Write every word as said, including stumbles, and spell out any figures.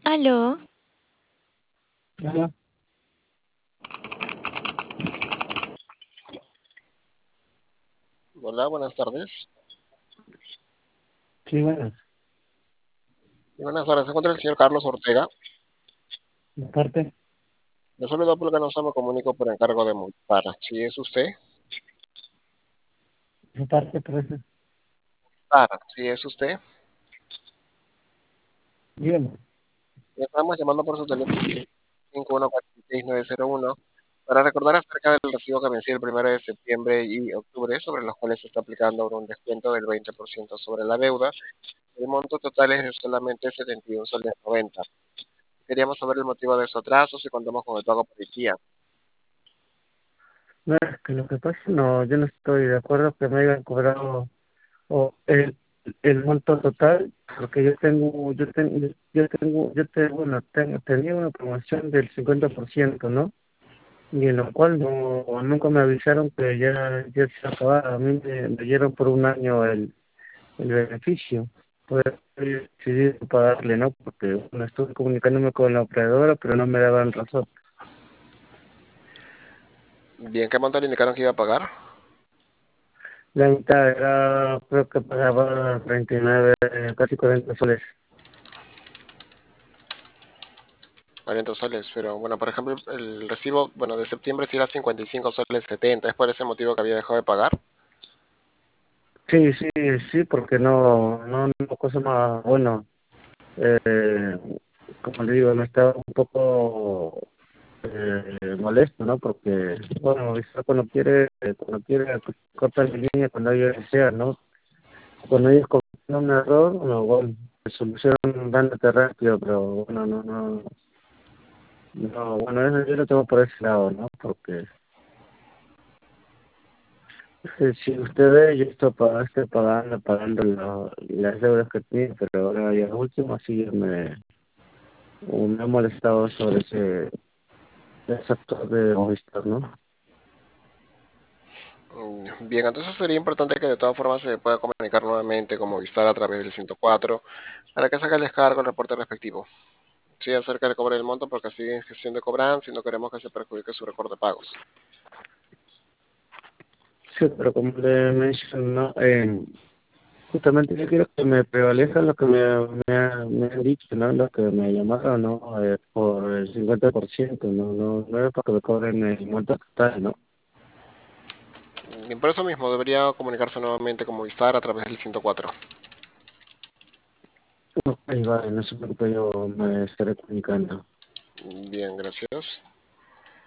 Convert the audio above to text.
Aló, Hola. Hola, buenas tardes. Sí, bueno, Buenas tardes, se encuentra el señor Carlos Ortega. de parte, Le saludo porque no me comunico por encargo de multar. Si es usted, de parte, parece. ah, si es usted, Dígame. le estamos llamando por su teléfono cinco uno cuatro seis nueve cero uno para recordar acerca del recibo que venció el primero de septiembre y octubre, sobre los cuales se está aplicando ahora un descuento del veinte por ciento sobre la deuda. El monto total es de solamente setenta y uno soles noventa. Queríamos saber el motivo de su atraso, si contamos con el pago por el día. No, es que lo que pasa, no, yo no estoy de acuerdo que me hayan cobrado o el, el monto total, porque yo tengo, yo tengo, yo yo tengo, yo tengo, bueno, tengo, tenía una promoción del cincuenta por ciento, ¿no? Y en lo cual no, nunca me avisaron que ya, ya se acababa. A mí me, me dieron por un año el, el beneficio. Pues decidí pagarle, ¿no? Porque bueno, estuve comunicándome con la operadora, pero no me daban razón. Bien, ¿qué monto le indicaron que iba a pagar? La mitad era, creo que pagaba treinta y nueve, casi cuarenta soles. cuarenta soles, pero bueno, por ejemplo, el recibo, bueno, de septiembre sí era cincuenta y cinco soles setenta. ¿Es por ese motivo que había dejado de pagar? Sí, sí, sí, porque no, no, no, cosa más, bueno, eh, como le digo, no estaba un poco eh, molesto, ¿no? Porque, bueno, eso cuando quiere, eh, cuando quiere, corta la línea cuando ellos desean, ¿no? Cuando ellos cometen un error, bueno, bueno, solucionan dándote rápido, pero bueno, no, no, no, bueno, eso yo lo tengo por ese lado, ¿no? Porque Eh, si usted ve, yo estoy, pag- estoy pagando, pagando la- las deudas que tenía, pero ahora ya último sí me, me ha molestado sobre ese, ese actor de Movistar, ¿no? Mm, Bien, entonces sería importante que de todas formas se pueda comunicar nuevamente con Movistar a través del ciento cuatro para que saque el descargo el reporte respectivo. Sí, acerca de cobrar el monto porque así es gestión de cobranza y no queremos que se perjudique su récord de pagos. Sí, pero como le menciono, eh, justamente yo quiero que me prevalezca lo que me, me, ha- me han dicho, ¿no? Lo que me llamaron, ¿no? Eh, por el cincuenta por ciento, ¿no? No, no es para que me cobren el monto total, ¿no? Bien, por eso mismo debería comunicarse nuevamente con Movistar a través del ciento cuatro. Ahí va, no sé por qué yo me estaré comunicando. Bien, gracias.